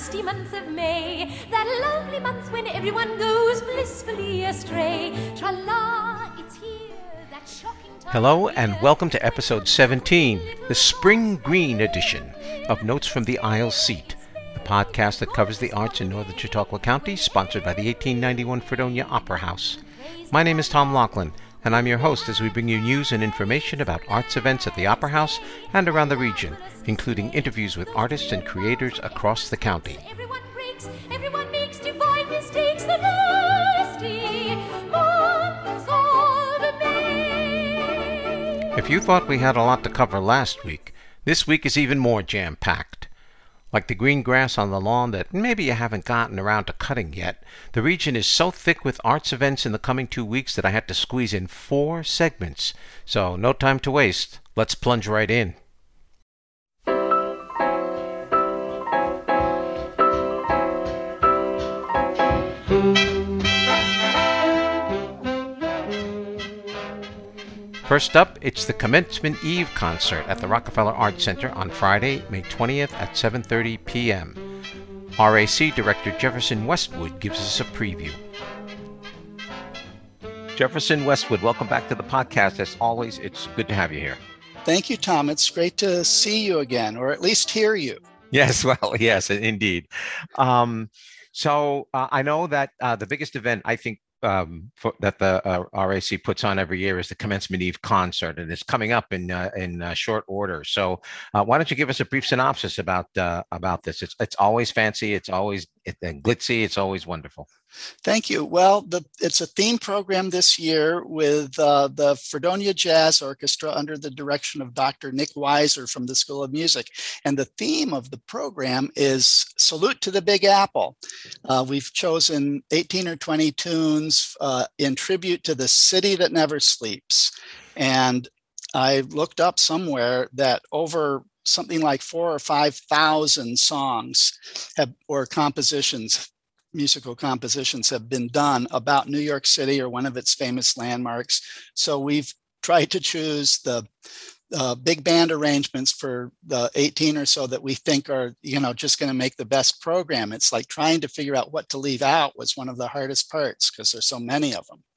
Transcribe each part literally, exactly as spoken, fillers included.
lusty month of May, that lovely month when everyone goes blissfully astray. Tra-la, it's here, that shocking time. Hello and welcome to episode seventeen, the Spring Green edition of Notes from the Aisle Seat, the podcast that covers the arts in northern Chautauqua County, sponsored by the eighteen ninety-one Fredonia Opera House. My name is Tom Laughlin, and I'm your host as we bring you news and information about arts events at the Opera House and around the region, including interviews with artists and creators across the county. Everyone breaks, everyone makes divine mistakes, the nasty months of May. If you thought we had a lot to cover last week, this week is even more jam-packed. Like the green grass on the lawn that maybe you haven't gotten around to cutting yet, the region is so thick with arts events in the coming two weeks that I had to squeeze in four segments. So no time to waste. Let's plunge right in. First up, it's the Commencement Eve concert at the Rockefeller Arts Center on Friday, May twentieth at seven thirty p.m. R A C Director Jefferson Westwood gives us a preview. Jefferson Westwood, welcome back to the podcast. As always, it's good to have you here. Thank you, Tom. It's great to see you again, or at least hear you. Yes, well, yes, indeed. Um, so uh, I know that uh, the biggest event, I think, Um, for, that the uh, R A C puts on every year is the Commencement Eve concert, and it's coming up in uh, in uh, short order. So, uh, why don't you give us a brief synopsis about uh, about this? It's it's always fancy, it's always it, uh, glitzy, it's always wonderful. Thank you. Well, the, it's a theme program this year with uh, the Fredonia Jazz Orchestra under the direction of Doctor Nick Weiser from the School of Music. And the theme of the program is Salute to the Big Apple. Uh, we've chosen eighteen or twenty tunes uh, in tribute to the city that never sleeps. And I looked up somewhere that over something like four or five thousand songs have, or compositions musical compositions have been done about New York City or one of its famous landmarks. So we've tried to choose the uh, big band arrangements for the eighteen or so that we think are, you know, just going to make the best program. It's like trying to figure out what to leave out was one of the hardest parts because there's so many of them.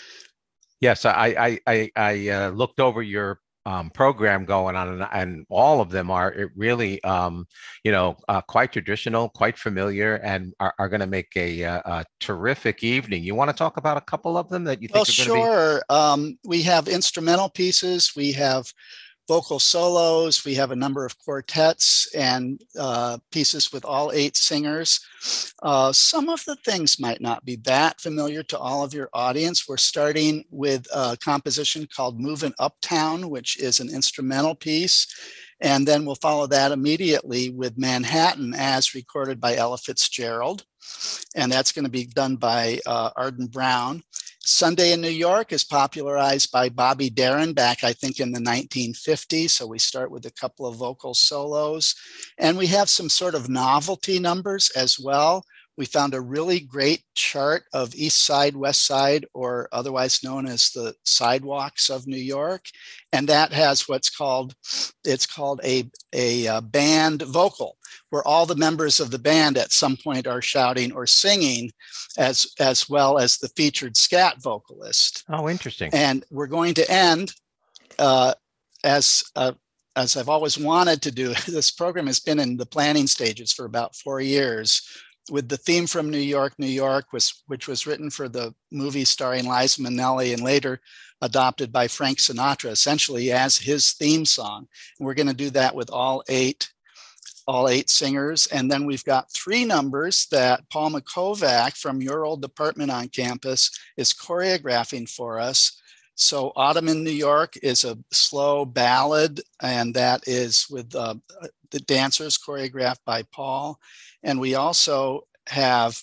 Yes, I I I, I uh, looked over your Um, program going on, and, and all of them are it really, um, you know, uh, quite traditional, quite familiar, and are, are going to make a, a, a terrific evening. You want to talk about a couple of them that you think well, are going to be? Sure. Um, we have instrumental pieces. We have vocal solos. We have a number of quartets and uh, pieces with all eight singers. Uh, some of the things might not be that familiar to all of your audience. We're starting with a composition called Movin' Uptown, which is an instrumental piece. And then we'll follow that immediately with Manhattan as recorded by Ella Fitzgerald. And that's going to be done by uh, Arden Brown. Sunday in New York is popularized by Bobby Darin back, I think, in the nineteen fifties. So we start with a couple of vocal solos. And we have some sort of novelty numbers as well. We found a really great chart of East Side, West Side, or otherwise known as the sidewalks of New York. And that has what's called, it's called a, a, a band vocal, where all the members of the band at some point are shouting or singing, as, as well as the featured scat vocalist. Oh, interesting. And we're going to end uh, as uh, as I've always wanted to do. This program has been in the planning stages for about four years with the theme from New York, New York, was, which was written for the movie starring Liza Minnelli and later adopted by Frank Sinatra, essentially as his theme song. And we're going to do that with all eight all eight singers. And then we've got three numbers that Paul McKovac from your old department on campus is choreographing for us. So Autumn in New York is a slow ballad, and that is with uh, the dancers choreographed by Paul. And we also have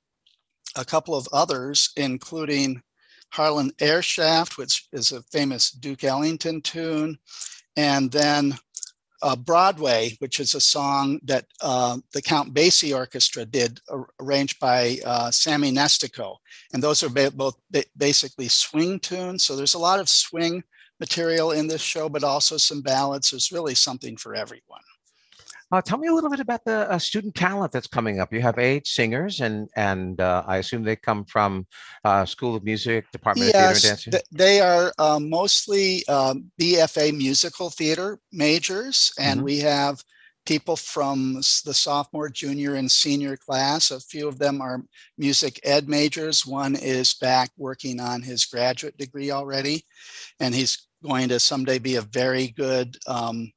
a couple of others, including Harlan Airshaft, which is a famous Duke Ellington tune, and then uh, Broadway, which is a song that uh, the Count Basie Orchestra did, uh, arranged by uh, Sammy Nestico. And those are ba- both ba- basically swing tunes. So there's a lot of swing material in this show, but also some ballads. There's really something for everyone. Uh, tell me a little bit about the uh, student talent that's coming up. You have eight singers, and and uh, I assume they come from uh, School of Music, Department of Theater and Yes, Dancing. th- they are uh, mostly um, B F A musical theater majors, and Hmm. we have people from s- the sophomore, junior, and senior class. A few of them are music ed majors. One is back working on his graduate degree already, and he's going to someday be a very good um,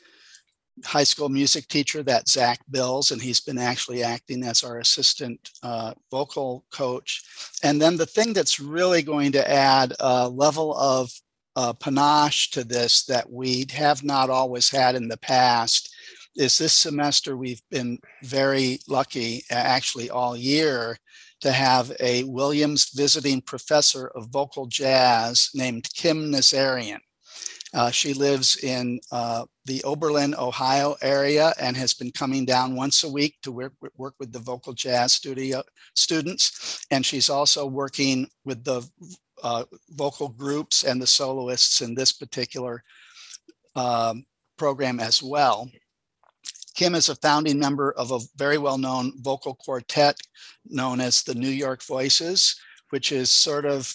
high school music teacher. That's Zach Bills, and he's been actually acting as our assistant uh, vocal coach. And then the thing that's really going to add a level of uh, panache to this that we have not always had in the past is this semester we've been very lucky, actually all year, to have a Williams visiting professor of vocal jazz named Kim Nazarian. Uh, she lives in uh, the Oberlin, Ohio area and has been coming down once a week to work, work with the vocal jazz studio students. And she's also working with the uh, vocal groups and the soloists in this particular um, program as well. Kim is a founding member of a very well-known vocal quartet known as the New York Voices, which is sort of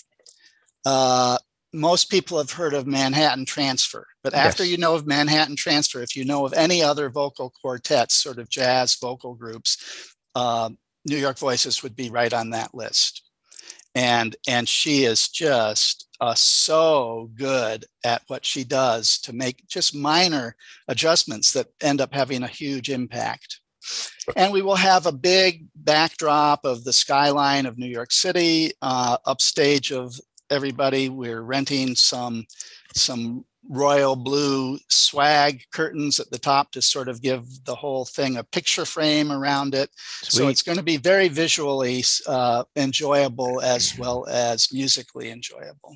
uh, most people have heard of Manhattan Transfer, but after Yes. you know of Manhattan Transfer, if you know of any other vocal quartets, sort of jazz vocal groups, uh, New York Voices would be right on that list. And, and she is just uh, so good at what she does to make just minor adjustments that end up having a huge impact. And we will have a big backdrop of the skyline of New York City, uh, upstage of everybody. We're renting some some royal blue swag curtains at the top to sort of give the whole thing a picture frame around it. Sweet. So it's going to be very visually uh, enjoyable as well as musically enjoyable.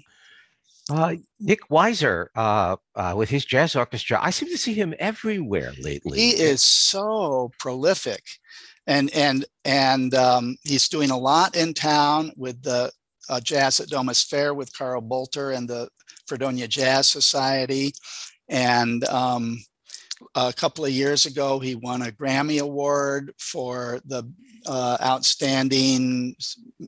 Uh, Nick Weiser, uh, uh, with his jazz orchestra, I seem to see him everywhere lately. He is so prolific, and and and um, he's doing a lot in town with the uh, Jazz at Domus Fair with Carl Bolter and the Fredonia Jazz Society. And um, a couple of years ago, he won a Grammy Award for the uh, outstanding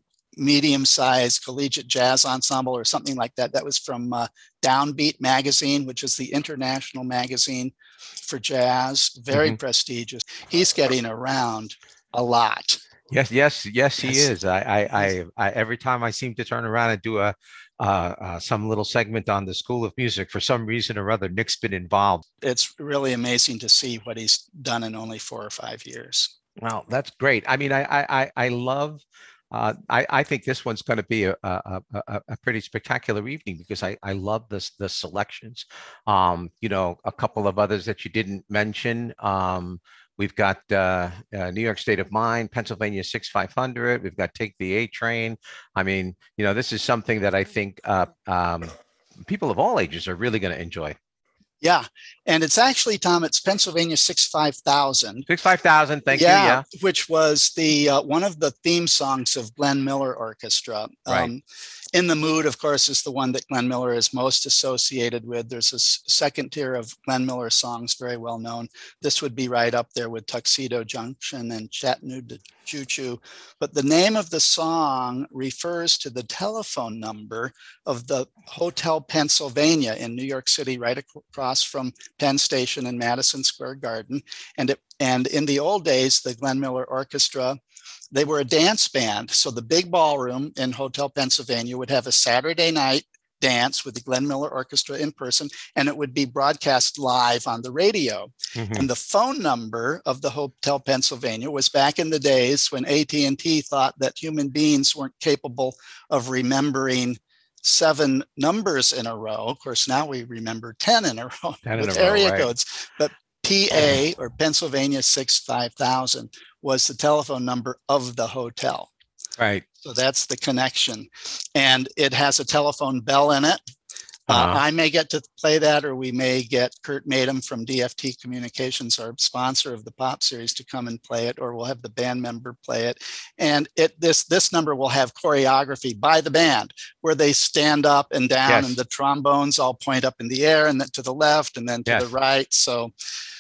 medium-sized collegiate jazz ensemble or something like that. That was from uh, Downbeat magazine, which is the international magazine for jazz, very mm-hmm. prestigious. He's getting around a lot. Yes, yes, yes, he yes. is. I, I, I, I, every time I seem to turn around and do a uh, uh, some little segment on the School of Music, for some reason or other, Nick's been involved. It's really amazing to see what he's done in only four or five years. Well, that's great. I mean, I, I, I love. Uh, I, I think this one's going to be a, a, a, a pretty spectacular evening because I, I love this the selections. Um, you know, a couple of others that you didn't mention. Um, we've got uh, uh, New York State of Mind, Pennsylvania six five hundred. We've got Take the A Train. I mean, you know, this is something that I think uh, um, people of all ages are really going to enjoy. Yeah, and it's actually, Tom, it's Pennsylvania sixty-five thousand. sixty-five thousand, thank yeah, you, yeah. Which was the uh, one of the theme songs of Glenn Miller Orchestra. Right. Um, In the Mood, of course, is the one that Glenn Miller is most associated with. There's a second tier of Glenn Miller songs, very well known. This would be right up there with Tuxedo Junction and Chattanooga Choo Choo. But the name of the song refers to the telephone number of the Hotel Pennsylvania in New York City, right across from Penn Station and Madison Square Garden. And, it, and in the old days, the Glenn Miller Orchestra, they were a dance band. So the big ballroom in Hotel Pennsylvania would have a Saturday night dance with the Glenn Miller Orchestra in person, and it would be broadcast live on the radio. Mm-hmm. And the phone number of the Hotel Pennsylvania was back in the days when A T and T thought that human beings weren't capable of remembering seven numbers in a row. Of course, now we remember ten in a row ten with in a row, area right. codes. But P A, or Pennsylvania sixty-five thousand, was the telephone number of the hotel. Right. So that's the connection. And it has a telephone bell in it. Uh-huh. Uh, I may get to play that, or we may get Kurt Madem from D F T Communications, our sponsor of the Pop Series, to come and play it, or we'll have the band member play it. And it this this number will have choreography by the band, where they stand up and down, yes. and the trombones all point up in the air, and then to the left, and then to yes. the right. So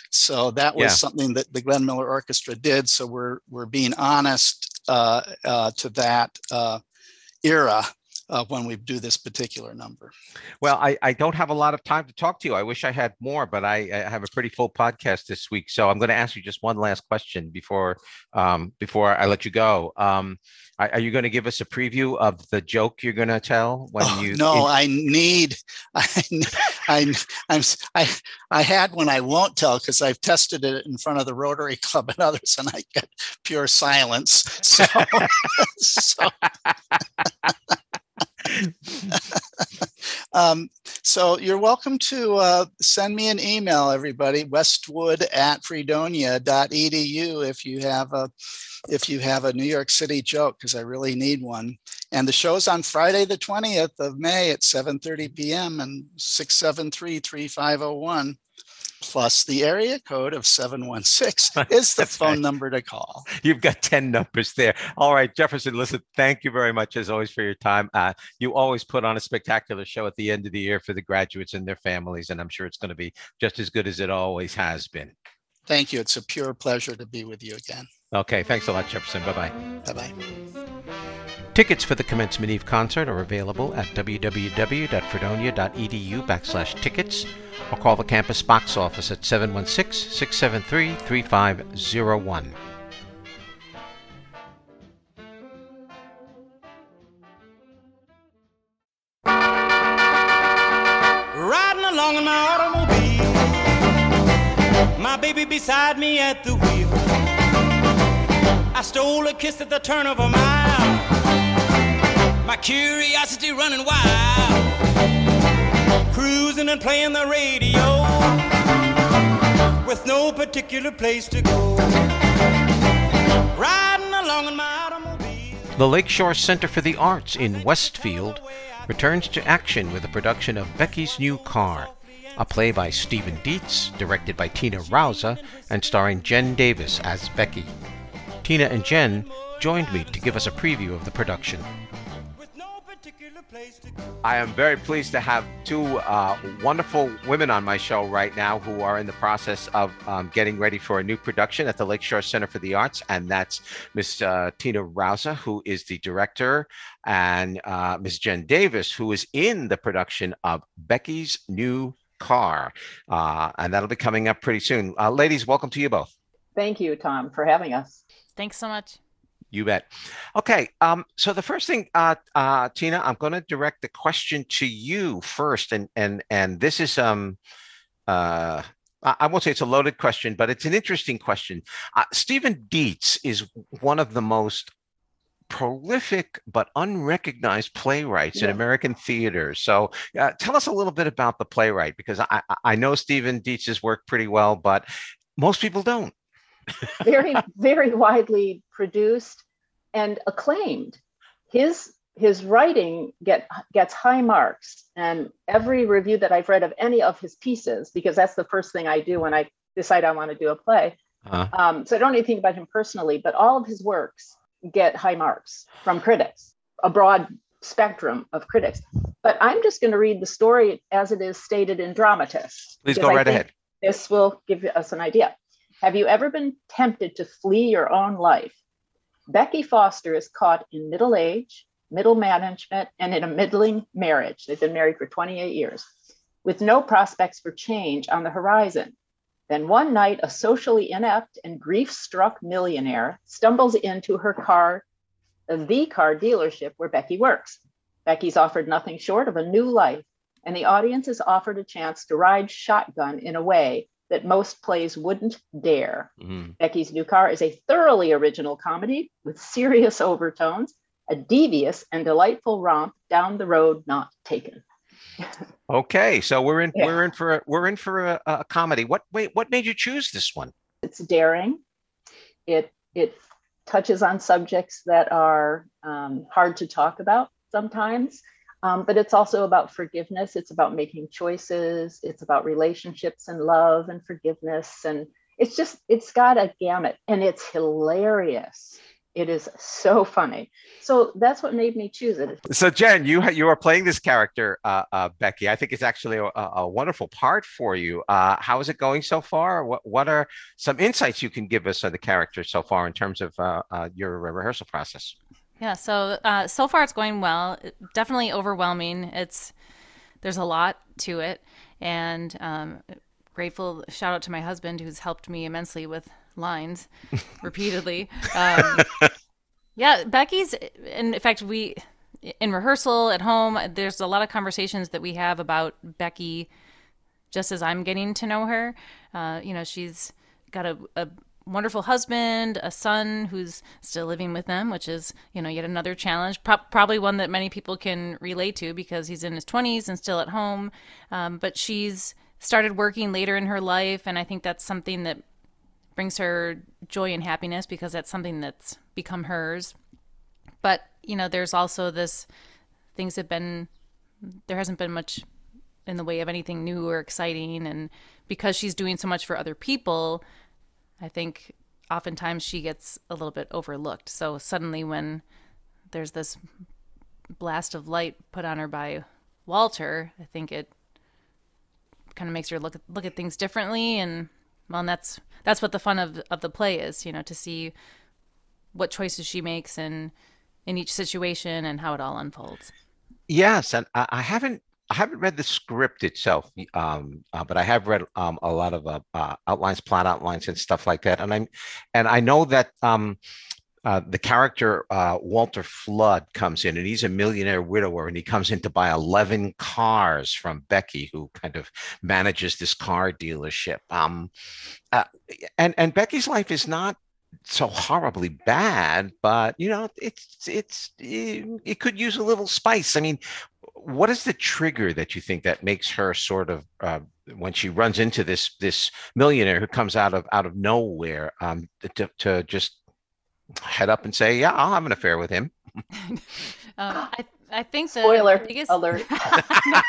So that was Yeah. something that the Glenn Miller Orchestra did. So we're we're being honest uh, uh, to that uh, era uh, when we do this particular number. Well, I, I don't have a lot of time to talk to you. I wish I had more, but I, I have a pretty full podcast this week. So I'm going to ask you just one last question before um, before I let you go. Um, are, are you going to give us a preview of the joke you're going to tell when Oh, you? no, in- I need. I, I, I'm. I. I had one I won't tell because I've tested it in front of the Rotary Club and others, and I get pure silence. So. so um, so you're welcome to uh, send me an email, everybody, westwood at fredonia dot e d u if you have a if you have a New York City joke, because I really need one. And the show's on Friday, the twentieth of May at seven thirty p.m. and six seven three, three five zero one. Plus the area code of seven one six is the phone right. number to call. You've got ten numbers there. All right, Jefferson, listen, thank you very much as always for your time. Uh, you always put on a spectacular show at the end of the year for the graduates and their families, and I'm sure it's going to be just as good as it always has been. Thank you. It's a pure pleasure to be with you again. Okay, thanks a lot, Jefferson. Bye-bye. Bye-bye. Tickets for the Commencement Eve concert are available at www.fredonia.edu backslash tickets or call the campus box office at seven one six, six seven three, three five zero one. Riding along in my automobile, my baby beside me at the wheel. I stole a kiss at the turn of a mile, my curiosity running wild, cruising and playing the radio with no particular place to go. Riding along in my automobile. The Lakeshore Center for the Arts in Westfield returns to action with a production of Becky's New Car, a play by Stephen Dietz, directed by Tina Rauza, and starring Jen Davis as Becky. Tina and Jen joined me to give us a preview of the production. I am very pleased to have two uh, wonderful women on my show right now who are in the process of um, getting ready for a new production at the Lakeshore Center for the Arts, and that's Miss uh, Tina Rauza, who is the director, and uh, Miss Jen Davis, who is in the production of Becky's New Car, uh, and that'll be coming up pretty soon. Uh, ladies, welcome to you both. Thank you, Tom, for having us. Thanks so much. You bet. Okay, um, so the first thing, uh, uh, Tina, I'm going to direct the question to you first, and and and this is um, uh, I won't say it's a loaded question, but it's an interesting question. Uh, Stephen Dietz is one of the most prolific but unrecognized playwrights yeah. in American theater. So uh, tell us a little bit about the playwright, because I I know Stephen Dietz's work pretty well, but most people don't. very, very widely produced and acclaimed. His his writing get gets high marks, and every review that I've read of any of his pieces, because that's the first thing I do when I decide I want to do a play. Uh-huh. Um, so I don't know anything about him personally, but all of his works get high marks from critics, a broad spectrum of critics. But I'm just going to read the story as it is stated in Dramatist. Please go right ahead. This will give us an idea. Have you ever been tempted to flee your own life? Becky Foster is caught in middle age, middle management, and in a middling marriage. They've been married for twenty-eight years, with no prospects for change on the horizon. Then one night, a socially inept and grief-struck millionaire stumbles into her car, the car dealership where Becky works. Becky's offered nothing short of a new life, and the audience is offered a chance to ride shotgun in a way that most plays wouldn't dare. Mm-hmm. Becky's New Car is a thoroughly original comedy with serious overtones, a devious and delightful romp down the road not taken. Okay, so we're in yeah. we're in for a, we're in for a, a comedy. What wait, what made you choose this one? It's daring. It it touches on subjects that are um, hard to talk about sometimes. Um, but it's also about forgiveness. It's about making choices. It's about relationships and love and forgiveness. And it's just, it's got a gamut, and it's hilarious. It is so funny. So that's what made me choose it. So Jen, you you are playing this character, uh, uh, Becky. I think it's actually a, a wonderful part for you. Uh, how is it going so far? What what are some insights you can give us of the character so far in terms of uh, uh, your rehearsal process? Yeah, so uh, so far it's going well. Definitely overwhelming. It's there's a lot to it, and um, grateful. Shout out to my husband who's helped me immensely with lines repeatedly. Um, yeah, Becky's. In fact, we in rehearsal at home, there's a lot of conversations that we have about Becky, just as I'm getting to know her. Uh, you know, she's got a, a wonderful husband, a son who's still living with them, which is, you know, yet another challenge, Pro- probably one that many people can relate to because he's in his twenties and still at home. Um, but she's started working later in her life, and I think that's something that brings her joy and happiness because that's something that's become hers. But, you know, there's also this, things have been, there hasn't been much in the way of anything new or exciting. And because she's doing so much for other people, I think oftentimes she gets a little bit overlooked. So suddenly when there's this blast of light put on her by Walter, I think it kind of makes her look at, look at things differently. And well, and that's that's what the fun of of the play is, you know, to see what choices she makes in in each situation and how it all unfolds. Yes, and I, I haven't I haven't read the script itself, um, uh, but I have read um, a lot of uh, uh, outlines, plot outlines, and stuff like that. And I'm, and I know that um, uh, the character uh, Walter Flood comes in, and he's a millionaire widower, and he comes in to buy eleven cars from Becky, who kind of manages this car dealership. Um, uh, and and Becky's life is not so horribly bad, but you know, it's it's it, it could use a little spice. I mean, what is the trigger that you think that makes her sort of uh, when she runs into this this millionaire who comes out of out of nowhere, um, to, to just head up and say, "Yeah, I'll have an affair with him"? um, I I think the Spoiler biggest alert. uh,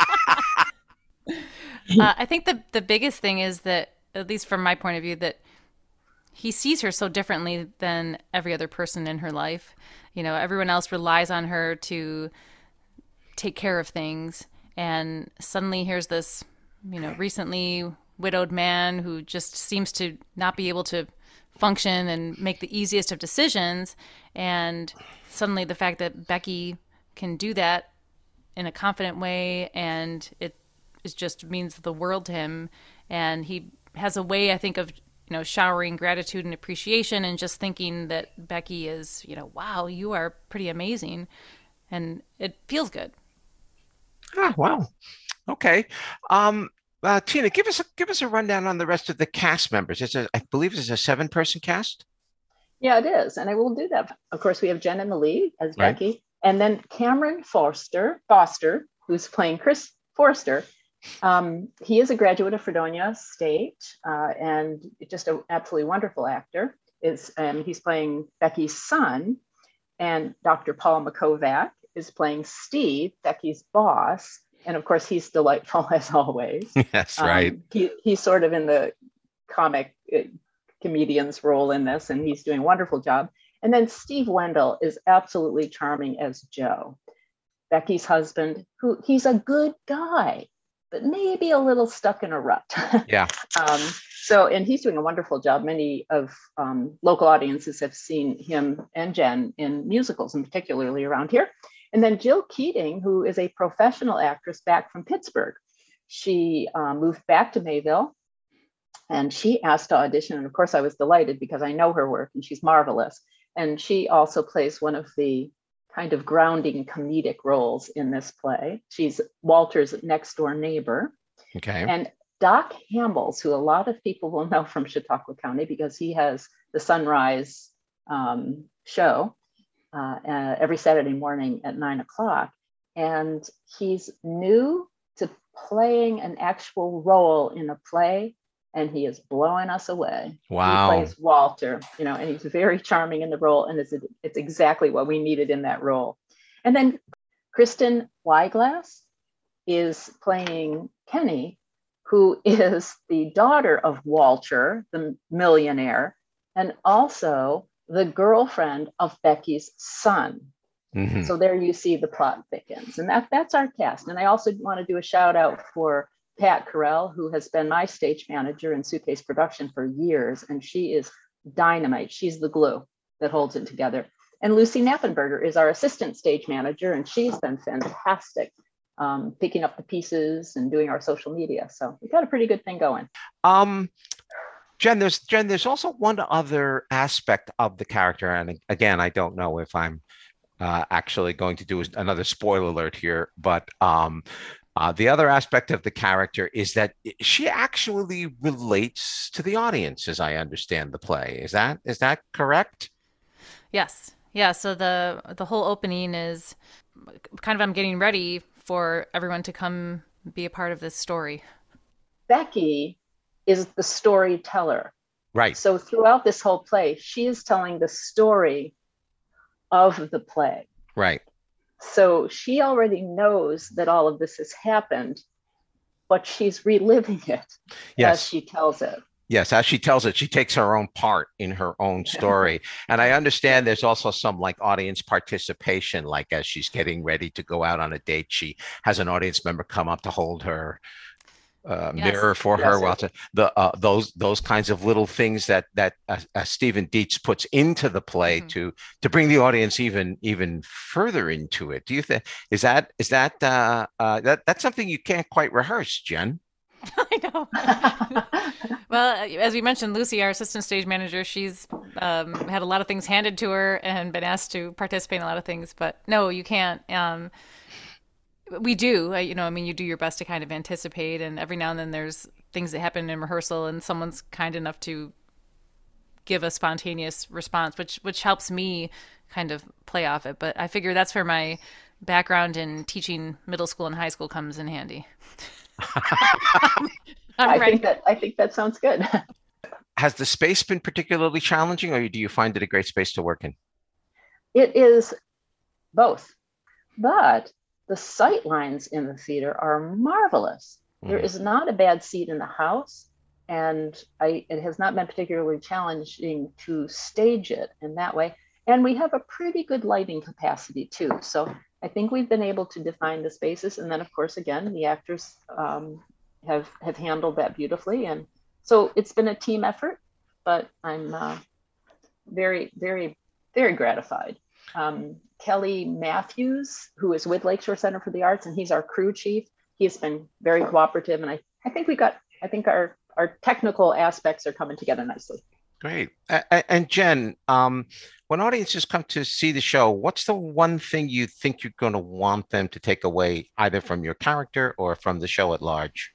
I think the the biggest thing is that, at least from my point of view, that he sees her so differently than every other person in her life. You know, everyone else relies on her to take care of things, and suddenly here's this, you know, recently widowed man who just seems to not be able to function and make the easiest of decisions. And suddenly the fact that Becky can do that in a confident way, and it is just means the world to him. And he has a way, I think, of, you know, showering gratitude and appreciation and just thinking that Becky is, you know, wow, you are pretty amazing. And it feels good. Ah, wow. Okay. Um, uh, Tina, give us a give us a rundown on the rest of the cast members. It's a, I believe it's a seven person cast. Yeah, it is. And I will do that. Of course, we have Jen in the lead as Right. Becky, and then Cameron Foster, Foster, who's playing Chris Forster. Um, he is a graduate of Fredonia State, uh, and just an absolutely wonderful actor. Is um, he's playing Becky's son, and Doctor Paul McKovac is playing Steve, Becky's boss, and of course he's delightful as always. That's right. Um, he, he's sort of in the comic uh, comedian's role in this, and he's doing a wonderful job. And then Steve Wendell is absolutely charming as Joe, Becky's husband, who he's a good guy, but maybe a little stuck in a rut. Yeah. um, so, and he's doing a wonderful job. Many of um, local audiences have seen him and Jen in musicals, and particularly around here. And then Jill Keating, who is a professional actress back from Pittsburgh. She um, moved back to Mayville, and she asked to audition. And of course, I was delighted because I know her work and she's marvelous. And she also plays one of the kind of grounding comedic roles in this play. She's Walter's next door neighbor. Okay. And Doc Hambles, who a lot of people will know from Chautauqua County because he has the Sunrise um, show uh, uh, every Saturday morning at nine o'clock. And he's new to playing an actual role in a play, and he is blowing us away. Wow. He plays Walter, you know, and he's very charming in the role, and it's, it's exactly what we needed in that role. And then Kristen Wyglass is playing Kenny, who is the daughter of Walter, the millionaire, and also the girlfriend of Becky's son. Mm-hmm. So there you see the plot thickens. And that, that's our cast. And I also want to do a shout out for Pat Carell, who has been my stage manager in Suitcase Production for years. And she is dynamite. She's the glue that holds it together. And Lucy Knappenberger is our assistant stage manager, and she's been fantastic, um, picking up the pieces and doing our social media. So we've got a pretty good thing going. Um, Jen, there's Jen, there's also one other aspect of the character. And again, I don't know if I'm uh, actually going to do another spoiler alert here, but um, uh, the other aspect of the character is that she actually relates to the audience, as I understand the play. Is that is that correct? Yes. Yeah. So the the whole opening is kind of I'm getting ready for everyone to come be a part of this story. Becky is the storyteller. Right. So throughout this whole play, she is telling the story of the play. Right. So she already knows that all of this has happened, but she's reliving it yes. as she tells it. Yes, as she tells it, she takes her own part in her own story. And I understand there's also some like audience participation, like as she's getting ready to go out on a date, she has an audience member come up to hold her uh, yes. mirror for yes, her. While to, the uh, those those kinds of little things that that uh, uh, Stephen Dietz puts into the play mm-hmm. to to bring the audience even even further into it. Do you think is that is that uh, uh, that that's something you can't quite rehearse, Jen? I know. Well, as we mentioned, Lucy, our assistant stage manager, she's um, had a lot of things handed to her and been asked to participate in a lot of things. But no, you can't. Um, we do. You know, I mean, you do your best to kind of anticipate. And every now and then there's things that happen in rehearsal and someone's kind enough to give a spontaneous response, which which helps me kind of play off it. But I figure that's where my background in teaching middle school and high school comes in handy. I think that I think that sounds good. Has the space been particularly challenging, or do you find it a great space to work in? It is both, but the sight lines in the theater are marvelous. Mm. There is not a bad seat in the house, and I, it has not been particularly challenging to stage it in that way. And we have a pretty good lighting capacity too. So I think we've been able to define the spaces. And then, of course, again, the actors um, have, have handled that beautifully. And so it's been a team effort, but I'm uh, very, very, very gratified. Um, Kelly Matthews, who is with Lakeshore Center for the Arts, and he's our crew chief. He's been very cooperative. And I, I think we got, I think our, our technical aspects are coming together nicely. Great. And Jen, um, when audiences come to see the show, what's the one thing you think you're going to want them to take away either from your character or from the show at large?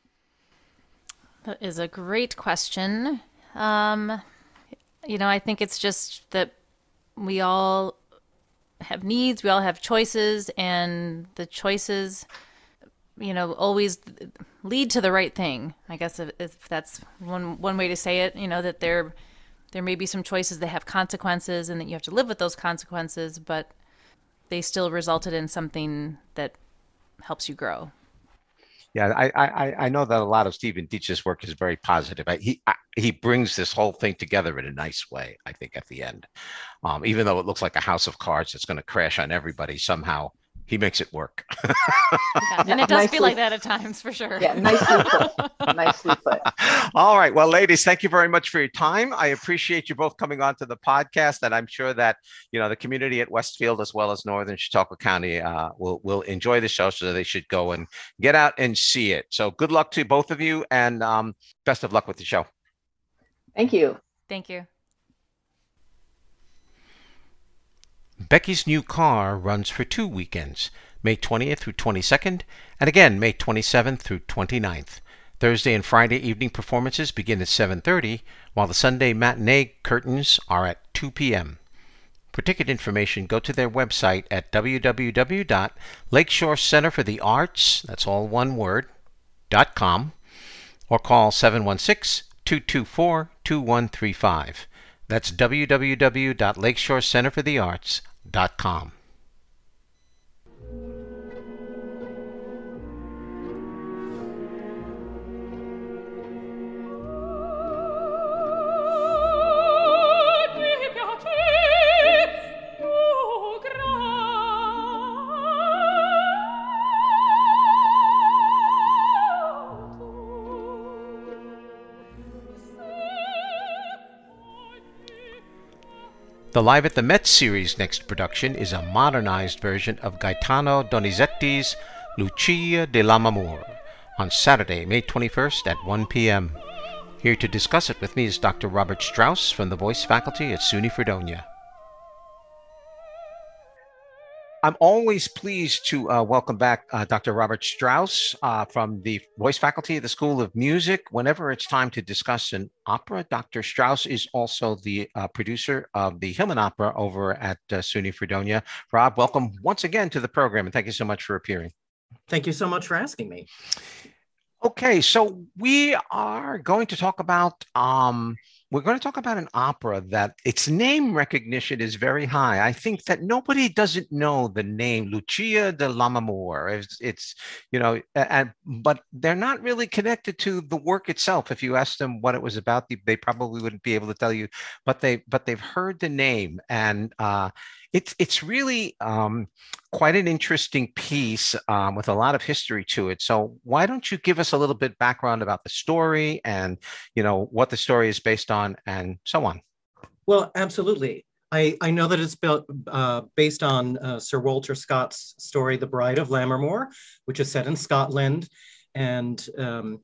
That is a great question. Um, you know, I think it's just that we all have needs, we all have choices, and the choices, you know, always lead to the right thing. I guess if, if that's one one way to say it, you know, that they're There may be some choices that have consequences and that you have to live with those consequences, but they still resulted in something that helps you grow. Yeah, I I, I know that a lot of Stephen Dietz's work is very positive. He he brings this whole thing together in a nice way, I think, at the end. Um, even though it looks like a house of cards that's going to crash on everybody, somehow he makes it work. Yeah, and it does nicely, feel like that at times, for sure. Yeah, nicely put. Nicely put. All right. Well, ladies, thank you very much for your time. I appreciate you both coming on to the podcast, and I'm sure that, you know, the community at Westfield as well as Northern Chautauqua County uh, will, will enjoy the show, so they should go and get out and see it. So good luck to both of you, and um, best of luck with the show. Thank you. Thank you. Becky's New Car runs for two weekends, May twentieth through twenty-second, and again May twenty-seventh through twenty-ninth. Thursday and Friday evening performances begin at seven thirty, while the Sunday matinee curtains are at two p.m. For ticket information, go to their website at w w w dot lakeshore center for the arts, that's all one word, dot com, or call seven one six, two two four, two one three five. That's w w w dot lakeshore center for the arts dot com. Mi piace The Live at the Met series' next production is a modernized version of Gaetano Donizetti's Lucia di Lammermoor on Saturday, May twenty-first at one p.m. Here to discuss it with me is Doctor Robert Strauss from the voice faculty at SUNY Fredonia. I'm always pleased to uh, welcome back uh, Doctor Robert Strauss uh, from the voice faculty of the School of Music. Whenever it's time to discuss an opera, Doctor Strauss is also the uh, producer of the Hillman Opera over at uh, SUNY Fredonia. Rob, welcome once again to the program, and thank you so much for appearing. Thank you so much for asking me. Okay, so we are going to talk about um, we're going to talk about an opera that its name recognition is very high. I think that nobody doesn't know the name Lucia di Lammermoor. It's, it's you know, and but they're not really connected to the work itself. If you ask them what it was about, they probably wouldn't be able to tell you. But they but they've heard the name, and uh, it's it's really um, quite an interesting piece um, with a lot of history to it. So why don't you give us a little bit background about the story and, you know, what the story is based on and so on? Well, absolutely. I, I know that it's built, uh, based on uh, Sir Walter Scott's story, The Bride of Lammermoor, which is set in Scotland. And, um,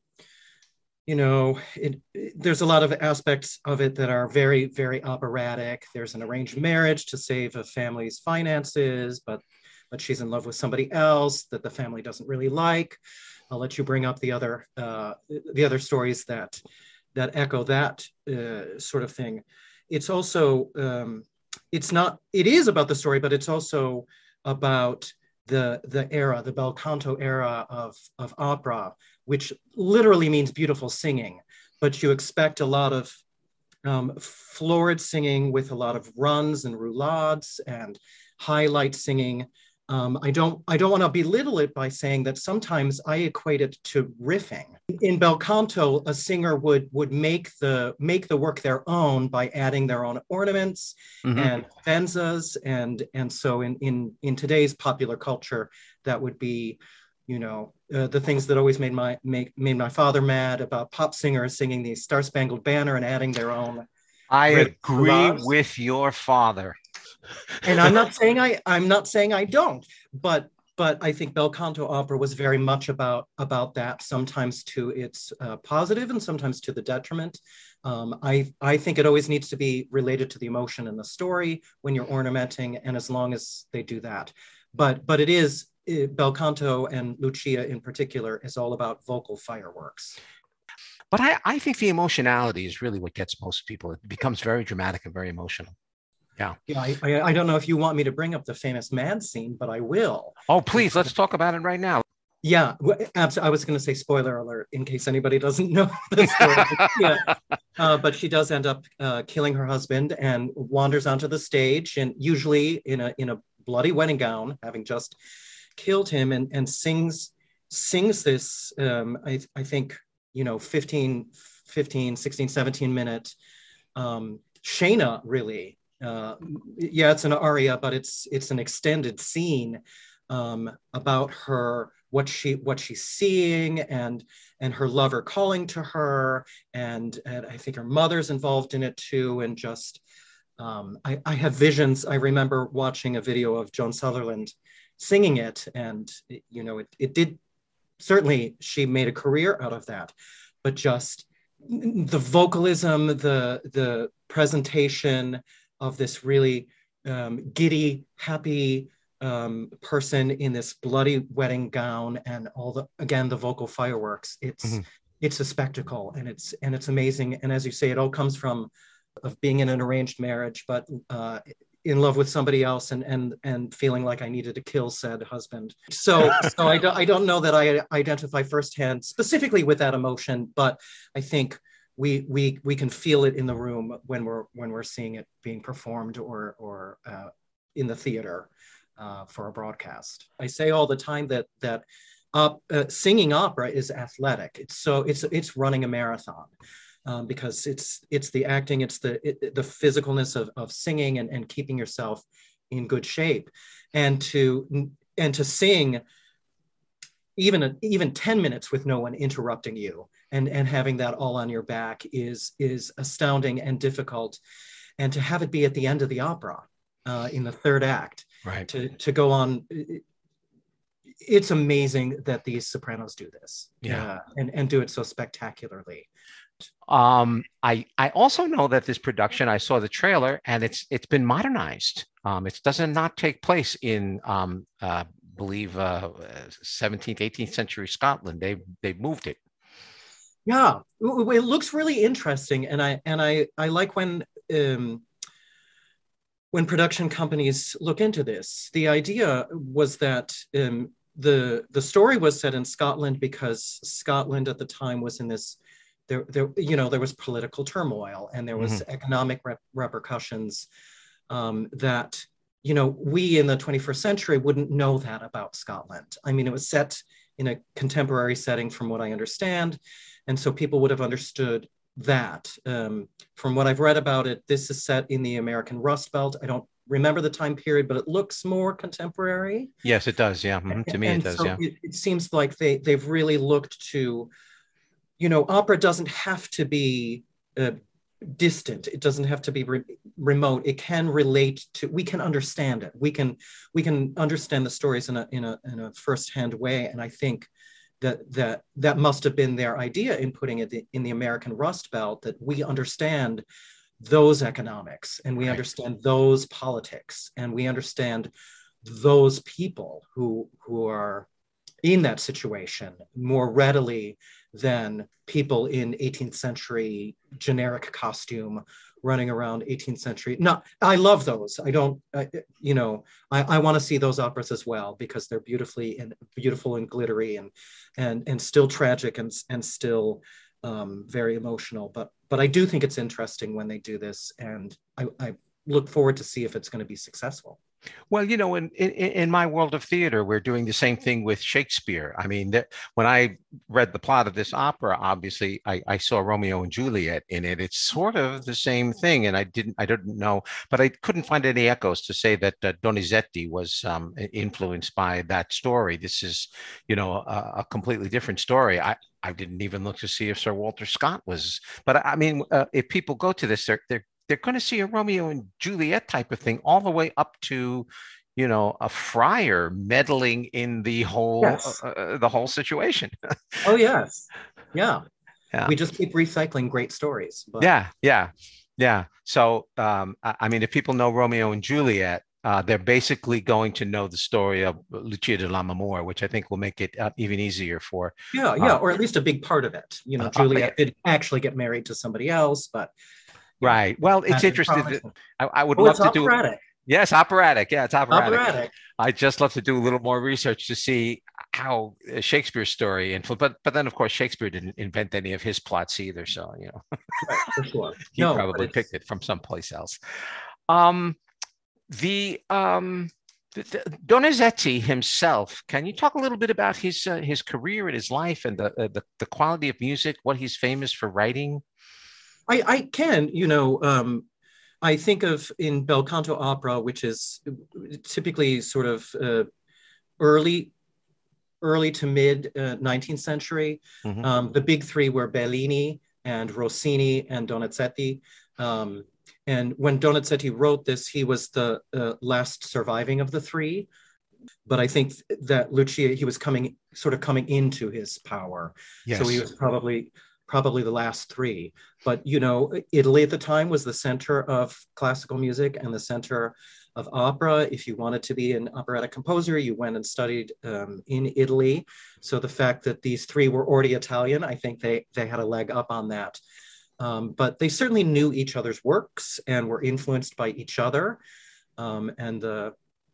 you know, it, it, there's a lot of aspects of it that are very, very operatic. There's an arranged marriage to save a family's finances, but but she's in love with somebody else that the family doesn't really like. I'll let you bring up the other uh, the other stories that that echo that uh, sort of thing. It's also um, it's not it is about the story, but it's also about the the era, the bel canto era of of opera, which literally means beautiful singing. But you expect a lot of um, florid singing with a lot of runs and roulades and highlight singing. Um, I don't I don't want to belittle it by saying that sometimes I equate it to riffing. In bel canto, a singer would would make the make the work their own by adding their own ornaments mm-hmm. and fenzas, and and so in in in today's popular culture, that would be, you know, uh, the things that always made my make made my father mad about pop singers singing the Star Spangled Banner and adding their own. I agree with your father. And I'm not saying I I'm not saying I don't, but but I think bel canto opera was very much about about that, sometimes to its uh, positive and sometimes to the detriment. Um, I I think it always needs to be related to the emotion in the story when you're ornamenting, and as long as they do that, but but it is it, bel canto, and Lucia in particular is all about vocal fireworks. But I, I think the emotionality is really what gets most people. It becomes very dramatic and very emotional. Yeah. Yeah. I, I, I don't know if you want me to bring up the famous Mad scene, but I will. Oh, please. Let's talk about it right now. Yeah. Absolutely. I was going to say spoiler alert in case anybody doesn't know the story. Yeah. Uh, but she does end up uh, killing her husband and wanders onto the stage, and usually in a in a bloody wedding gown, having just killed him, and, and sings sings this, um, I, I think, you know, fifteen, sixteen, seventeen minute um, Shana, really. Uh, yeah, it's an aria, but it's it's an extended scene um, about her, what she what she's seeing, and and her lover calling to her, and, and I think her mother's involved in it too. And just um, I, I have visions. I remember watching a video of Joan Sutherland singing it, and it, you know, it it did certainly, she made a career out of that, but just the vocalism, the the presentation of this really um, giddy, happy um, person in this bloody wedding gown, and all the, again, the vocal fireworks. It's mm-hmm. it's a spectacle, and it's and it's amazing. And as you say, it all comes from of being in an arranged marriage, but uh, in love with somebody else, and and and feeling like I needed to kill said husband. So so I don't I don't know that I identify firsthand specifically with that emotion, but I think we we we can feel it in the room when we're when we're seeing it being performed, or or uh, in the theater uh, for a broadcast. I say all the time that that uh, uh, singing opera is athletic. It's so it's it's running a marathon. Um, because it's it's the acting, it's the it, the physicalness of, of singing, and, and keeping yourself in good shape, and to and to sing even even ten minutes with no one interrupting you, and and having that all on your back is is astounding and difficult. and to have it be at the end of the opera uh, in the third act, right. to, to go on. It's amazing that these sopranos do this, yeah, uh, and, and do it so spectacularly. Um, I I also know that this production, I saw the trailer, and it's it's been modernized. Um, it doesn't not take place in um, uh, believe uh, seventeenth, eighteenth century Scotland. They they moved it. Yeah, it looks really interesting, and I and I I like when um, when production companies look into this. The idea was that um, the the story was set in Scotland because Scotland at the time was in this. There, there, you know, there was political turmoil, and there was mm-hmm. economic rep- repercussions um, that, you know, we in the twenty-first century wouldn't know that about Scotland. I mean, it was set in a contemporary setting, from what I understand, and so people would have understood that. Um, from what I've read about it, this is set in the American Rust Belt. I don't remember the time period, but it looks more contemporary. Yes, it does. Yeah, mm-hmm. to me, and it does. So yeah, it, it seems like they they've really looked to. You know, opera doesn't have to be uh, distant. It doesn't have to be re- remote. It can relate to. We can understand it. We can we can understand the stories in a in a in a firsthand way. And I think that that that must have been their idea in putting it in the American Rust Belt. That we understand those economics, and we right. understand those politics, and we understand those people who who are in that situation more readily than people in eighteenth century generic costume running around eighteenth century. No, I love those. I don't, I, you know, I, I want to see those operas as well, because they're beautifully and beautiful and glittery and and and still tragic and and still um, very emotional. But but I do think it's interesting when they do this, and I, I look forward to see if it's going to be successful. Well, you know, in, in in my world of theater, we're doing the same thing with Shakespeare. I mean, th- when I read the plot of this opera, obviously, I, I saw Romeo and Juliet in it. It's sort of the same thing, and I didn't I didn't know, but I couldn't find any echoes to say that uh, Donizetti was um, influenced by that story. This is, you know, a, a completely different story. I. I didn't even look to see if Sir Walter Scott was, but I mean, uh, if people go to this, they're they're they're going to see a Romeo and Juliet type of thing, all the way up to, you know, a friar meddling in the whole yes. uh, the whole situation. Oh yes, yeah. yeah. We just keep recycling great stories. But... Yeah, yeah, yeah. So, um, I, I mean, if people know Romeo and Juliet, uh, they're basically going to know the story of Lucia di Lammermoor, which I think will make it uh, even easier for. Yeah, yeah, uh, or at least a big part of it. You know, uh, Juliet uh, did actually get married to somebody else, but. Right. Well, it's interesting. I, I would oh, love it's to operatic. do. Yes, operatic. Yeah, it's operatic. Operatic. I just love to do a little more research to see how Shakespeare's story influenced. But but then, of course, Shakespeare didn't invent any of his plots either. So, you know, right, for sure. he no, probably picked it from someplace else. Um, the um, Donizetti himself. Can you talk a little bit about his uh, his career and his life and the, uh, the the quality of music? What he's famous for writing? I, I can, you know, um, I think of in bel canto opera, which is typically sort of uh, early, early to mid uh, nineteenth century. Mm-hmm. Um, the big three were Bellini and Rossini and Donizetti. Um, and when Donizetti wrote this, he was the uh, last surviving of the three. But I think that Lucia, he was coming, sort of coming into his power. Yes. So he was probably... probably the last three. But, you know, Italy at the time was the center of classical music and the center of opera. If you wanted to be an operatic composer, you went and studied um, in Italy. So the fact that these three were already Italian, I think they, they had a leg up on that. Um, but they certainly knew each other's works and were influenced by each other. Um, and the,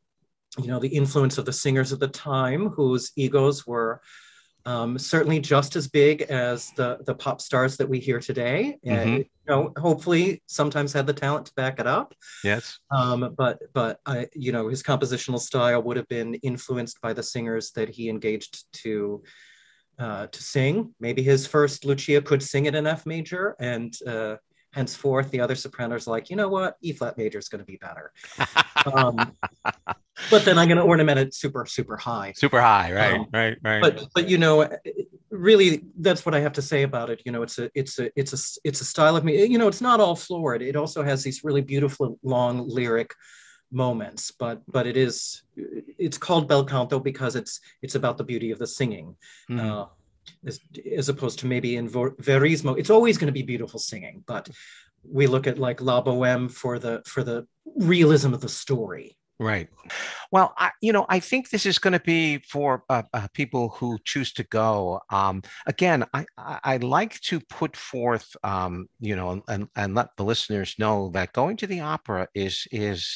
you know, the influence of the singers at the time, whose egos were Um, certainly just as big as the the pop stars that we hear today. Mm-hmm. And, you know, hopefully sometimes had the talent to back it up. Yes. Um, but but I, you know, his compositional style would have been influenced by the singers that he engaged to uh, to sing. Maybe his first Lucia could sing it in F major, and uh, henceforth the other sopranos are like, you know what, E flat major is going to be better. um, But then I'm going to ornament it super, super high. Super high, right, um, right, right. But, but you know, really, that's what I have to say about it. You know, it's a, it's a, it's a, it's a style of me. You know, it's not all florid. It also has these really beautiful, long lyric moments. But, but it is, it's called bel canto because it's, it's about the beauty of the singing, mm-hmm. uh, as, as opposed to maybe in verismo. It's always going to be beautiful singing, but we look at like La Boheme for the, for the realism of the story. Right. Well, I, you know, I think this is going to be for uh, uh, people who choose to go. Um, again, I, I, I like to put forth, um, you know, and, and let the listeners know that going to the opera is is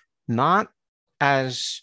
not as,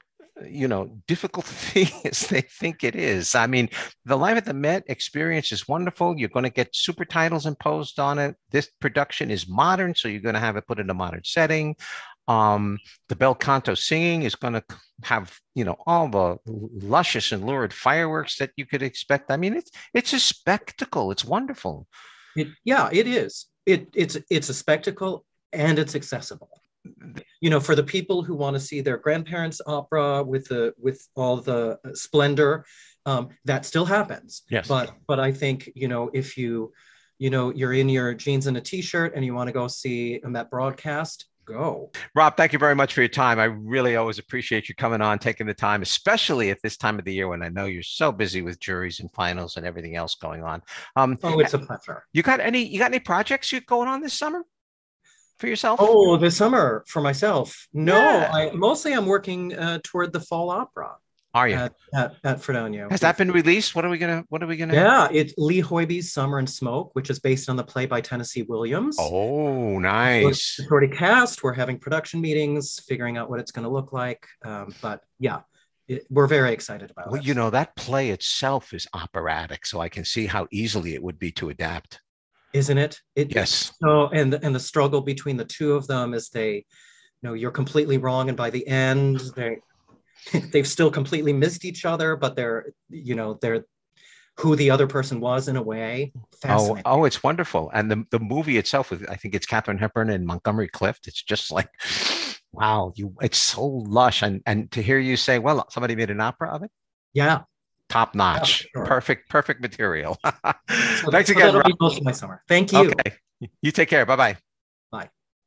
you know, difficult a thing as they think it is. I mean, the Live at the Met experience is wonderful. You're going to get super titles imposed on it. This production is modern, so you're going to have it put in a modern setting. Um, the bel canto singing is going to have, you know, all the luscious and lurid fireworks that you could expect. I mean, it's it's a spectacle. It's wonderful. It, yeah, it is. It it's it's a spectacle and it's accessible. You know, for the people who want to see their grandparents' opera with the with all the splendor, um, that still happens. Yes. But but I think, you know, if you you know you're in your jeans and a t-shirt and you want to go see a Met broadcast, go. Rob, thank you very much for your time. I really always appreciate you coming on, taking the time, especially at this time of the year when I know you're so busy with juries and finals and everything else going on. Um, oh, it's a pleasure. You got any? You got any projects you going on this summer for yourself? Oh, this summer for myself? No, yeah. I mostly I'm working uh, toward the fall opera. Are you at, at, at Fredonia? Has that been released? What are we gonna? What are we gonna? Yeah, it's Lee Hoybee's Summer and Smoke, which is based on the play by Tennessee Williams. Oh, nice. It's already cast. We're having production meetings, figuring out what it's going to look like. Um, but yeah, it, we're very excited about well, it. You know, that play itself is operatic, so I can see how easily it would be to adapt. Isn't it? It yes. So, and and the struggle between the two of them is they, you know, you're completely wrong, and by the end, they. They've still completely missed each other, but they're, you know, they're who the other person was in a way. Oh, oh, it's wonderful. And the, the movie itself, I think it's Katharine Hepburn and Montgomery Clift. It's just like, wow, you, it's so lush. And, and to hear you say, well, somebody made an opera of it. Yeah. Top notch. Yeah, sure. Perfect, perfect material. So Thanks again, Rob. Be most of my summer. Thank you. Okay. You take care. Bye-bye. Bye.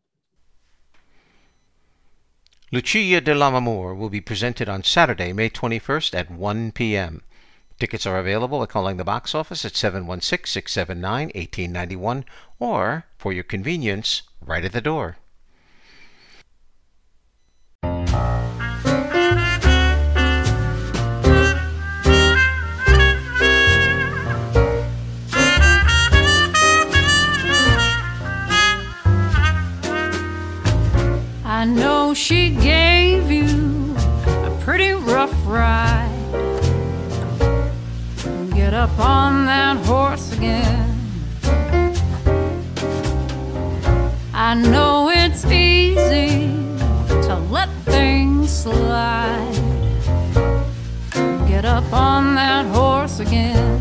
Lucia di Lammermoor will be presented on Saturday, May twenty-first at one p.m. Tickets are available by calling the box office at seven one six, six seven nine, one eight nine one or, for your convenience, right at the door. I know she gave you a pretty rough ride. Get up on that horse again. I know it's easy to let things slide. Get up on that horse again.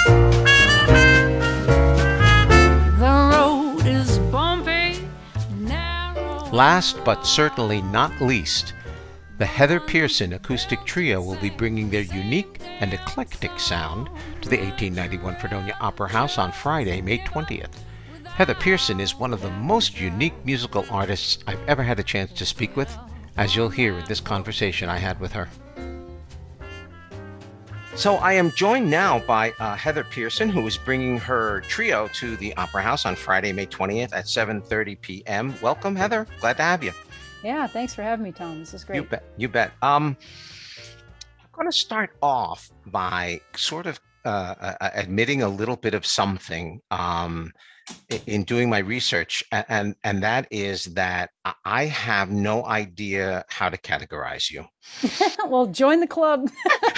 The road is bumpy. Last but certainly not least, the Heather Pearson Acoustic Trio will be bringing their unique and eclectic sound to the eighteen ninety-one Fredonia Opera House on Friday, May twentieth. Heather Pearson is one of the most unique musical artists I've ever had a chance to speak with, as you'll hear in this conversation I had with her. So I am joined now by uh, Heather Pearson, who is bringing her trio to the Opera House on Friday, May twentieth at seven thirty p.m. Welcome, Heather. Glad to have you. Yeah, thanks for having me, Tom. This is great. You bet. You bet. Um, I'm going to start off by sort of uh, uh, admitting a little bit of something um, in doing my research, and and that is that I have no idea how to categorize you. Well, join the club.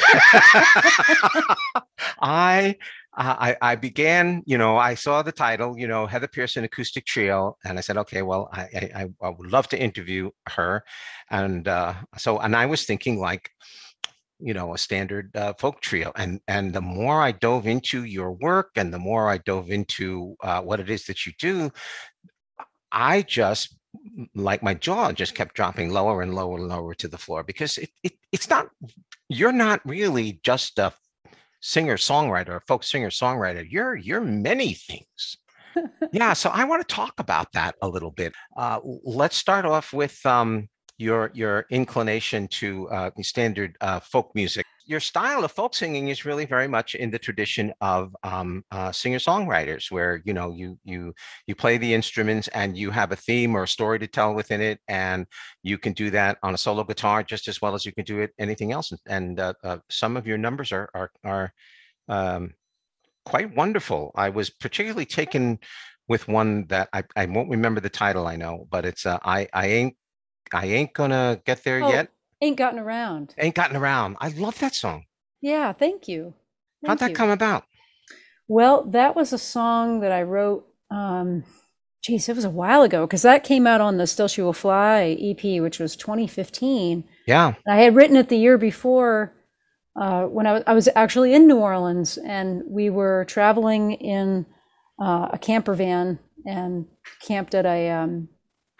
I, I I began, you know, I saw the title, you know, Heather Pearson Acoustic Trio, and I said, okay, well, I I, I would love to interview her, and uh, so and I was thinking like, you know, a standard uh, folk trio, and and the more I dove into your work, and the more I dove into uh, what it is that you do, I just, like my jaw just kept dropping lower and lower and lower to the floor, because it, it it's not, you're not really just a singer songwriter, a folk singer songwriter. You're you're many things. Yeah, so I want to talk about that a little bit. Uh, let's start off with um, your your inclination to uh, standard uh, folk music. Your style of folk singing is really very much in the tradition of um, uh, singer-songwriters, where you know you you you play the instruments and you have a theme or a story to tell within it, and you can do that on a solo guitar just as well as you can do it anything else. And uh, uh, some of your numbers are are are um, quite wonderful. I was particularly taken with one that I, I won't remember the title, I know, but it's uh, I I ain't I ain't gonna get there Oh, yet. Ain't Gotten Around. Ain't gotten around. I love that song. Yeah, thank you. How'd Thank that you. come about? Well, that was a song that I wrote, um, geez, it was a while ago, because that came out on the Still She Will Fly E P, which was twenty fifteen. Yeah. I had written it the year before uh, when I was, I was actually in New Orleans, and we were traveling in uh, a camper van and camped at a um,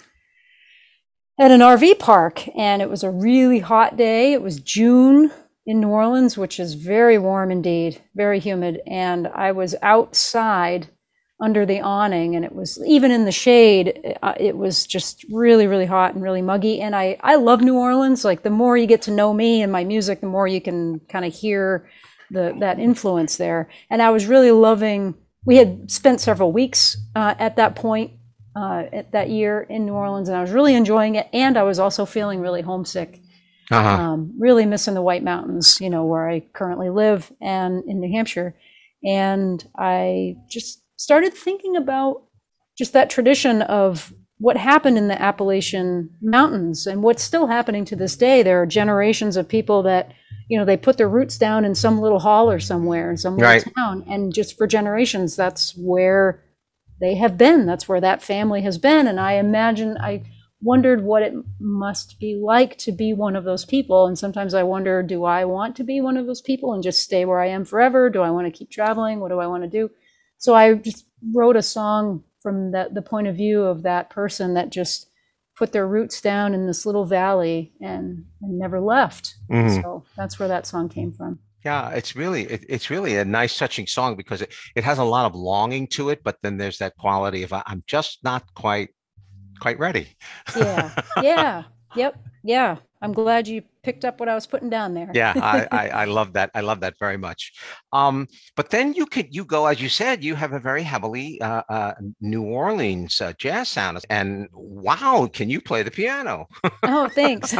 at an R V park, and it was a really hot day. It was June in New Orleans, which is very warm indeed, very humid. And I was outside under the awning, and it was even in the shade. uh, It was just really, really hot and really muggy. And I, I love New Orleans. Like, the more you get to know me and my music, the more you can kind of hear the that influence there. And I was really loving. We had spent several weeks uh, at that point uh, at that year in New Orleans, and I was really enjoying it. And I was also feeling really homesick. Uh-huh. Um, really missing the White Mountains, you know, where I currently live, and in New Hampshire. And I just started thinking about just that tradition of what happened in the Appalachian Mountains and what's still happening to this day. There are generations of people that, you know, they put their roots down in some little holler somewhere, in some little Right. town. And just for generations, that's where they have been. That's where that family has been. And I imagine, I wondered what it must be like to be one of those people. And sometimes I wonder, do I want to be one of those people and just stay where I am forever? Do I want to keep traveling? What do I want to do? So I just wrote a song from the, the point of view of that person that just put their roots down in this little valley and, and never left. Mhm. So that's where that song came from. Yeah, it's really it, it's really a nice touching song because it, it has a lot of longing to it, but then there's that quality of I- I'm just not quite quite ready. Yeah. Yeah. Yep. Yeah. I'm glad you picked up what I was putting down there. Yeah, I, I I love that. I love that very much. Um, but then you could you go, as you said, you have a very heavily uh, uh, New Orleans uh, jazz sound, and wow, can you play the piano? Oh, thanks.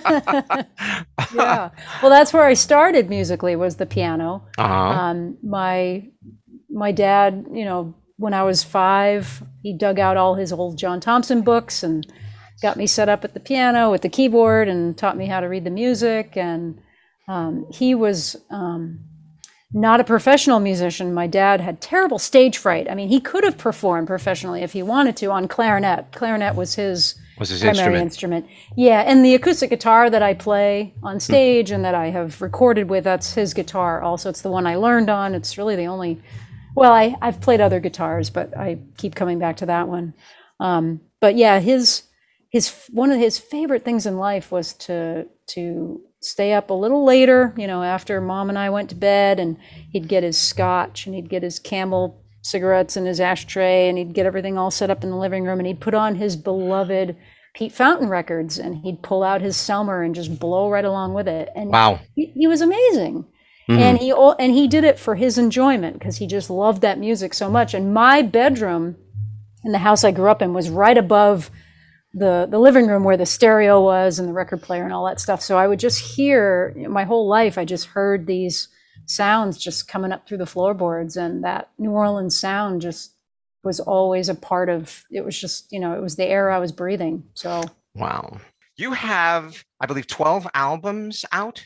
Yeah. Well, that's where I started musically, was the piano. Uh-huh. Um, my my dad, you know, when I was five, he dug out all his old John Thompson books and got me set up at the piano with the keyboard and taught me how to read the music. And um, he was um, not a professional musician. My dad had terrible stage fright. I mean, he could have performed professionally if he wanted to on clarinet. Clarinet was his Was his primary instrument. instrument. Yeah, and the acoustic guitar that I play on stage and that I have recorded with, that's his guitar also. It's the one I learned on. It's really the only, well, I, I've played other guitars, but I keep coming back to that one. Um, but yeah, his his one of his favorite things in life was to to stay up a little later, you know, after mom and I went to bed, and he'd get his scotch and he'd get his Camel cigarettes in his ashtray, and he'd get everything all set up in the living room, and he'd put on his beloved Pete Fountain records, and he'd pull out his Selmer and just blow right along with it. And Wow. he, he was amazing. Mhm. And he al- and he did it for his enjoyment because he just loved that music so much. And my bedroom in the house I grew up in was right above the the living room where the stereo was and the record player and all that stuff. So I would just hear, my whole life, I just heard these sounds just coming up through the floorboards, and that New Orleans sound just was always a part of, it was just, you know, it was the air I was breathing. So Wow. You have, I believe, twelve albums out.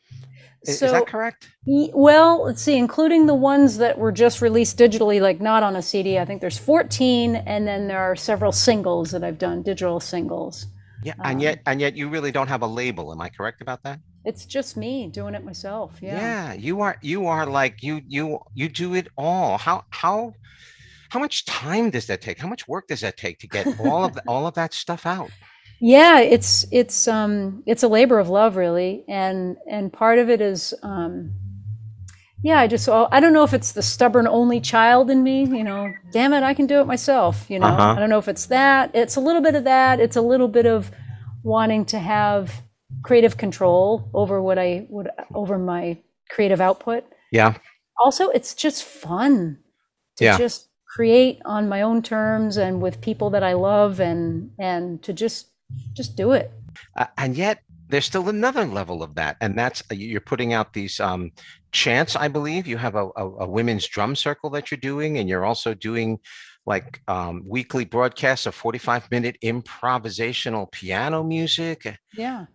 Is, So- is that correct? Y- Well, let's see, including the ones that were just released digitally, like not on a C D. I think there's fourteen, and then there are several singles that I've done, digital singles. Yeah, and Um, yet and yet you really don't have a label. Am I correct about that? It's just me doing it myself. Yeah. Yeah, you are you are like you you you do it all. How how how much time does that take? How much work does that take to get all of the, all of that stuff out? Yeah, it's it's um it's a labor of love, really, and and part of it is um yeah, I just, I don't know if it's the stubborn only child in me, you know, damn it, I can do it myself, you know. Uh-huh. I don't know if it's that. It's a little bit of that. It's a little bit of wanting to have creative control over what I would, over my creative output. Yeah. Also, it's just fun to Yeah. just create on my own terms and with people that I love, and and to just just do it. Uh, and yet there's still another level of that, and that's uh, you're putting out these um, chants. I believe you have a, a, a women's drum circle that you're doing, and you're also doing like um, weekly broadcasts of forty-five minute improvisational piano music. Yeah.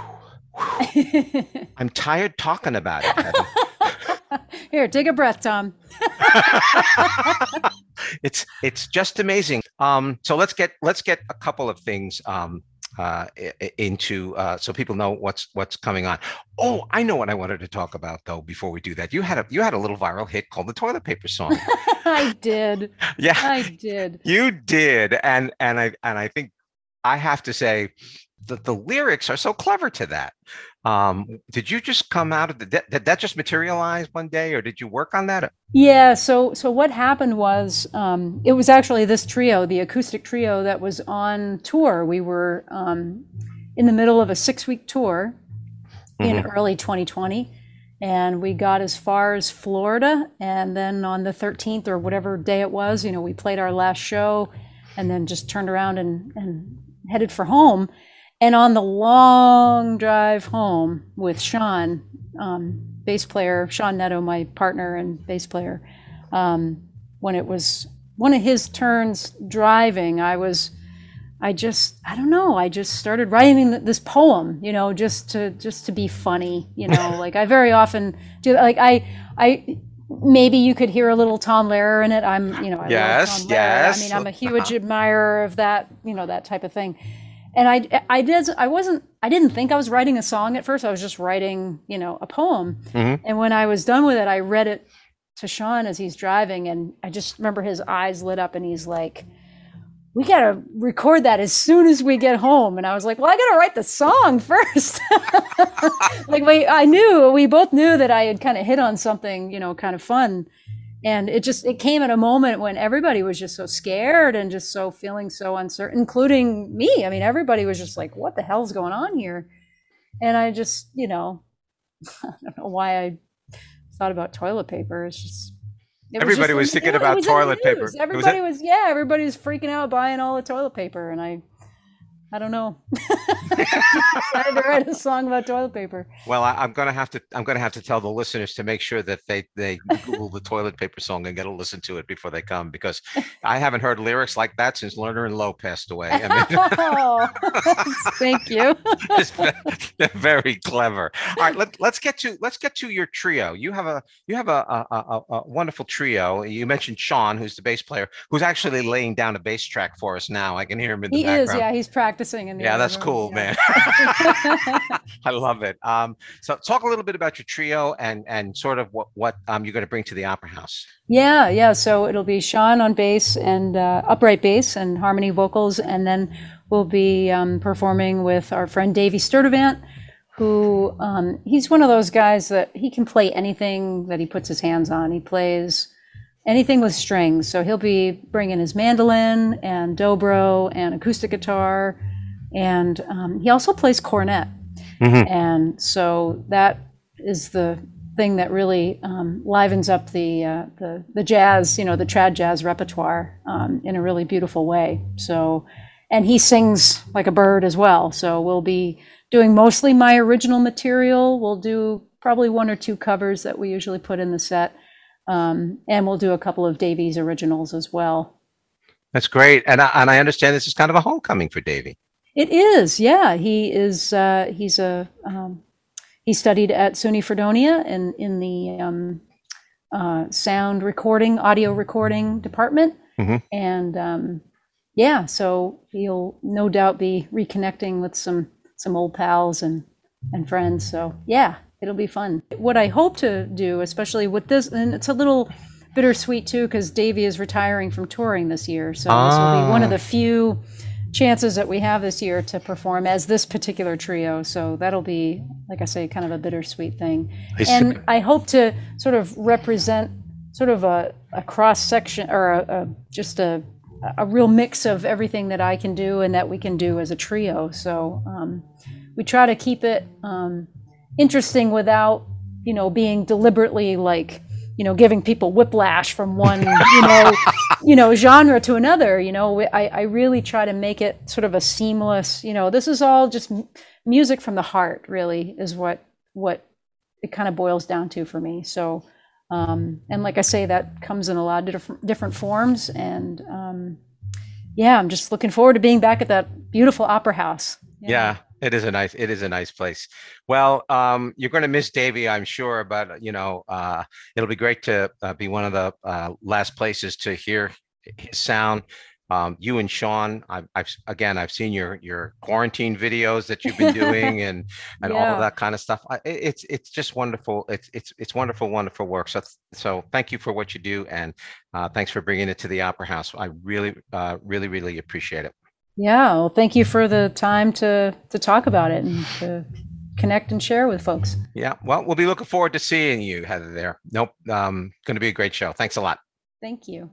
I'm tired talking about it. Here, take a breath, Tom. it's it's just amazing. Um, so let's get let's get a couple of things um, uh, into uh, so people know what's what's coming on. Oh, I know what I wanted to talk about though. Before we do that, you had a you had a little viral hit called the Toilet Paper Song. I did. Yeah, I did. You did, and and I and I think I have to say that the lyrics are so clever to that. Um, did you just come out of the, did, did that just materialize one day, or did you work on that? Yeah. So, so what happened was, um, it was actually this trio, the acoustic trio that was on tour. We were, um, in the middle of a six week tour in mm-hmm. early twenty twenty. And we got as far as Florida. And then on the thirteenth or whatever day it was, you know, we played our last show and then just turned around and, and headed for home. And on the long drive home with Sean, um, bass player, Sean Netto, my partner and bass player, um, when it was one of his turns driving, I was, I just, I don't know, I just started writing this poem, you know, just to, just to be funny, you know, like I very often do, like I, I, maybe you could hear a little Tom Lehrer in it. I'm, you know, I yes, love Tom Lehrer. yes. I mean, I'm a huge admirer of that, you know, that type of thing. And I, I did, I wasn't, I didn't think I was writing a song at first. I was just writing, you know, a poem. Mm-hmm. And when I was done with it, I read it to Sean as he's driving. And I just remember his eyes lit up and he's like, we got to record that as soon as we get home. And I was like, well, I got to write the song first. Like we, I knew, we both knew that I had kind of hit on something, you know, kind of fun. And it just, it came at a moment when everybody was just so scared and just so feeling so uncertain, including me. I mean, everybody was just like, what the hell's going on here? And I just, you know, I don't know why I thought about toilet paper. It's just, it everybody was, was just, thinking you know, about toilet paper. Everybody was, was, yeah, everybody was freaking out buying all the toilet paper. And I, I don't know. I decided to write a song about toilet paper. Well, I, I'm gonna have to. I'm gonna have to tell the listeners to make sure that they they Google the Toilet Paper Song and get a listen to it before they come, because I haven't heard lyrics like that since Lerner and Lowe passed away. I mean, oh, thank you. It's, they're very clever. All right, let, let's get to let's get to your trio. You have a you have a, a, a, a wonderful trio. You mentioned Sean, who's the bass player, who's actually laying down a bass track for us now. I can hear him in the he background. He is, yeah. He's practicing in the yeah, that's room, cool, yeah. man. I love it. Um, so talk a little bit about your trio and and sort of what what um, you're going to bring to the Opera House. Yeah, yeah. So it'll be Sean on bass and uh, upright bass and harmony vocals, and then we'll be um, performing with our friend Davey Sturdivant, who um, he's one of those guys that he can play anything that he puts his hands on. He plays anything with strings. So he'll be bringing his mandolin and dobro and acoustic guitar. And um, he also plays cornet. Mm-hmm. And so that is the thing that really um, livens up the, uh, the the jazz, you know, the trad jazz repertoire um, in a really beautiful way. So, and he sings like a bird as well. So we'll be doing mostly my original material. We'll do probably one or two covers that we usually put in the set. Um, and we'll do a couple of Davy's originals as well. That's great. And I, and I understand this is kind of a homecoming for Davey. It is, yeah. He is. Uh, he's a. Um, he studied at SUNY Fredonia in in the um, uh, sound recording, audio recording department, mm-hmm. and um, yeah. So he'll no doubt be reconnecting with some some old pals and and friends. So yeah, it'll be fun. What I hope to do, especially with this, and it's a little bittersweet too, because Davey is retiring from touring this year. So ah. this will be one of the few chances that we have this year to perform as this particular trio. So that'll be, like I say, kind of a bittersweet thing. And I hope to sort of represent sort of a, a cross section or a, a, just a, a real mix of everything that I can do and that we can do as a trio. So um, we try to keep it um, interesting without, you know, being deliberately like, you know, giving people whiplash from one, you know, you know, genre to another. You know, I, I really try to make it sort of a seamless, you know, this is all just m- music from the heart, really, is what what it kind of boils down to for me. So, um, and like I say, that comes in a lot of different different forms. And um, yeah, I'm just looking forward to being back at that beautiful opera house. Yeah. yeah. It is a nice, it is a nice place. Well, um, you're going to miss Davey, I'm sure, but you know, uh, it'll be great to uh, be one of the uh, last places to hear his sound. Um, you and Sean, I've, I've again, I've seen your your quarantine videos that you've been doing, and and yeah. all of that kind of stuff. I, it's it's just wonderful. It's it's it's wonderful, wonderful work. So so thank you for what you do, and uh, thanks for bringing it to the Opera House. I really, uh, really, really appreciate it. Yeah, well, thank you for the time to to talk about it and to connect and share with folks. Yeah, well, we'll be looking forward to seeing you, Heather, there. Nope, um, going to be a great show. Thanks a lot. Thank you.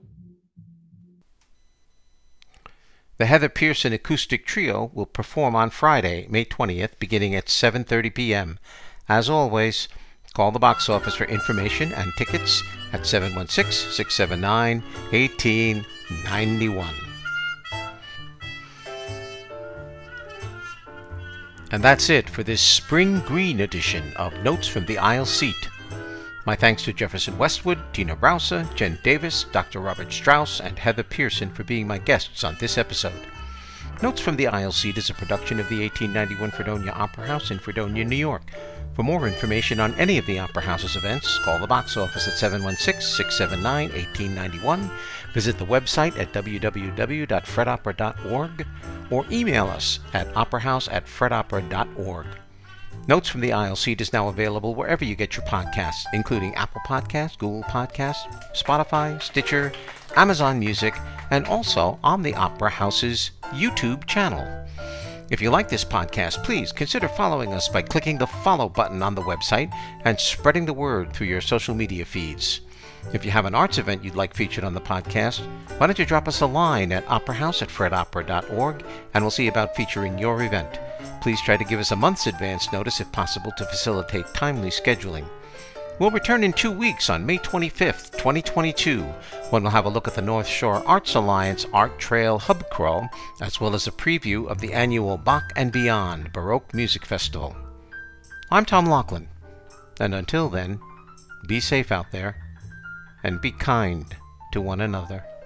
The Heather Pearson Acoustic Trio will perform on Friday, May twentieth, beginning at seven thirty p.m. As always, call the box office for information and tickets at seven one six, six seven nine, one eight nine one. And that's it for this Spring Green edition of Notes from the Aisle Seat. My thanks to Jefferson Westwood, Tina Browser, Jen Davis, Doctor Robert Strauss, and Heather Pearson for being my guests on this episode. Notes from the Aisle Seat is a production of the eighteen ninety-one Fredonia Opera House in Fredonia, New York. For more information on any of the Opera House's events, call the box office at seven one six, six seven nine, one eight nine one, visit the website at w w w dot fred opera dot org, or email us at operahouse at fred opera dot org. Notes from the Aisle Seat is now available wherever you get your podcasts, including Apple Podcasts, Google Podcasts, Spotify, Stitcher, Amazon Music, and also on the Opera House's YouTube channel. If you like this podcast, please consider following us by clicking the follow button on the website and spreading the word through your social media feeds. If you have an arts event you'd like featured on the podcast, why don't you drop us a line at operahouse at fred opera dot org, and we'll see about featuring your event. Please try to give us a month's advance notice if possible to facilitate timely scheduling. We'll return in two weeks on May twenty-fifth, twenty twenty-two, when we'll have a look at the North Shore Arts Alliance Art Trail Hub Crawl, as well as a preview of the annual Bach and Beyond Baroque Music Festival. I'm Tom Laughlin, and until then, be safe out there, and be kind to one another.